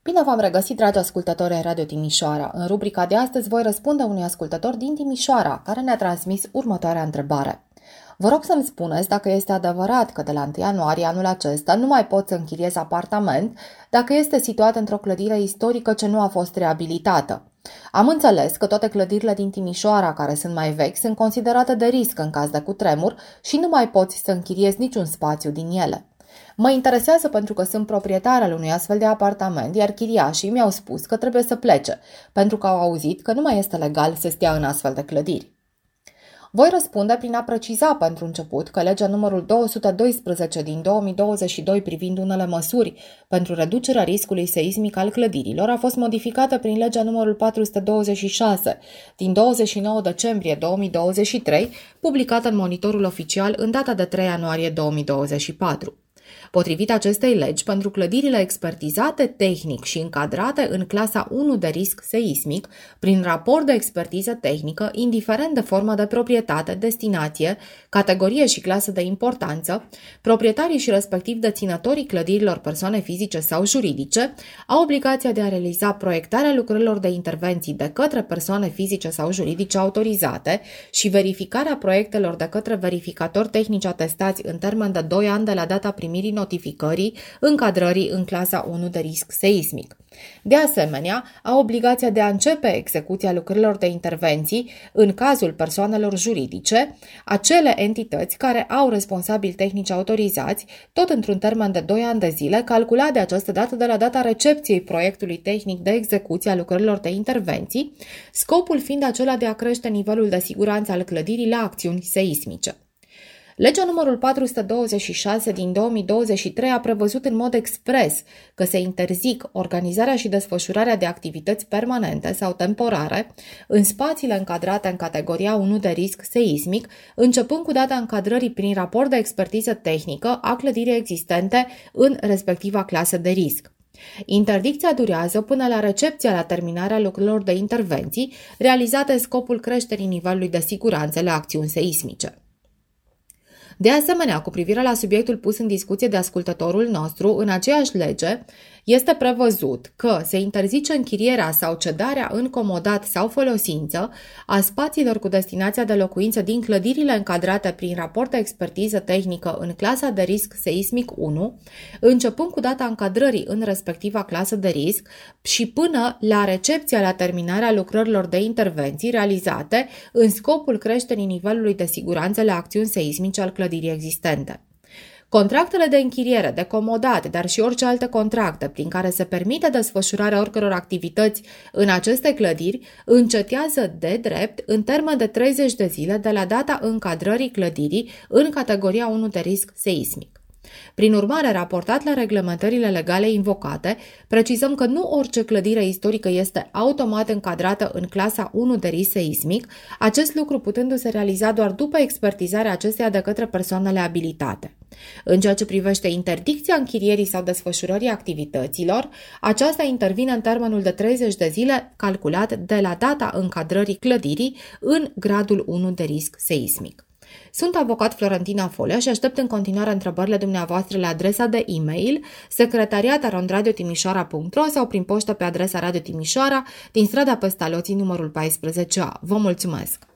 Bine v-am regăsit, dragi ascultători ai Radio Timișoara. În rubrica de astăzi voi răspunde unui ascultător din Timișoara, care ne-a transmis următoarea întrebare. Vă rog să-mi spuneți dacă este adevărat că de la 1 ianuarie anul acesta nu mai pot să închiriez apartament dacă este situat într-o clădire istorică ce nu a fost reabilitată. Am înțeles că toate clădirile din Timișoara care sunt mai vechi sunt considerate de risc în caz de cutremur și nu mai poți să închiriezi niciun spațiu din ele. Mă interesează pentru că sunt proprietar al unui astfel de apartament, iar chiriașii mi-au spus că trebuie să plece, pentru că au auzit că nu mai este legal să stea în astfel de clădiri. Voi răspunde prin a preciza pentru început că legea numărul 212 din 2022 privind unele măsuri pentru reducerea riscului seismic al clădirilor a fost modificată prin legea numărul 426 din 29 decembrie 2023, publicată în Monitorul Oficial în data de 3 ianuarie 2024. Potrivit acestei legi, pentru clădirile expertizate tehnic și încadrate în clasa 1 de risc seismic, prin raport de expertiză tehnică, indiferent de formă de proprietate, destinație, categorie și clasă de importanță, proprietarii și respectiv deținătorii clădirilor persoane fizice sau juridice au obligația de a realiza proiectarea lucrărilor de intervenții de către persoane fizice sau juridice autorizate și verificarea proiectelor de către verificatori tehnici atestați în termen de 2 ani de la data primirii notificării încadrării în clasa 1 de risc seismic. De asemenea, au obligația de a începe execuția lucrărilor de intervenții în cazul persoanelor juridice, acele entități care au responsabili tehnici autorizați, tot într-un termen de 2 ani de zile, calculat de această dată de la data recepției proiectului tehnic de execuție a lucrărilor de intervenții, scopul fiind acela de a crește nivelul de siguranță al clădirii la acțiuni seismice. Legea numărul 426 din 2023 a prevăzut în mod expres că se interzic organizarea și desfășurarea de activități permanente sau temporare în spațiile încadrate în categoria 1 de risc seismic, începând cu data încadrării prin raport de expertiză tehnică a clădirii existente în respectiva clasă de risc. Interdicția durează până la recepția la terminarea lucrărilor de intervenții realizate în scopul creșterii nivelului de siguranță la acțiuni seismice. De asemenea, cu privire la subiectul pus în discuție de ascultătorul nostru, în aceeași lege este prevăzut că se interzice închirierea sau cedarea în comodat sau folosință a spațiilor cu destinația de locuință din clădirile încadrate prin raport de expertiză tehnică în clasa de risc seismic 1, începând cu data încadrării în respectiva clasă de risc și până la recepția la terminarea lucrărilor de intervenții realizate în scopul creșterii nivelului de siguranță la acțiuni seismice al clădirii existente. Contractele de închiriere, de comodat, dar și orice alte contracte prin care se permite desfășurarea oricăror activități în aceste clădiri încetează de drept în termen de 30 de zile de la data încadrării clădirii în categoria 1 de risc seismic. Prin urmare, raportat la reglementările legale invocate, precizăm că nu orice clădire istorică este automat încadrată în clasa 1 de risc seismic, acest lucru putându-se realiza doar după expertizarea acesteia de către persoanele abilitate. În ceea ce privește interdicția închirierii sau desfășurării activităților, aceasta intervine în termenul de 30 de zile calculat de la data încadrării clădirii în gradul 1 de risc seismic. Sunt avocat Florentina Folea și aștept în continuare întrebările dumneavoastră la adresa de e-mail secretariat@radiotimișoara.ro sau prin poștă pe adresa Radio Timișoara din strada Pestaloții numărul 14A. Vă mulțumesc!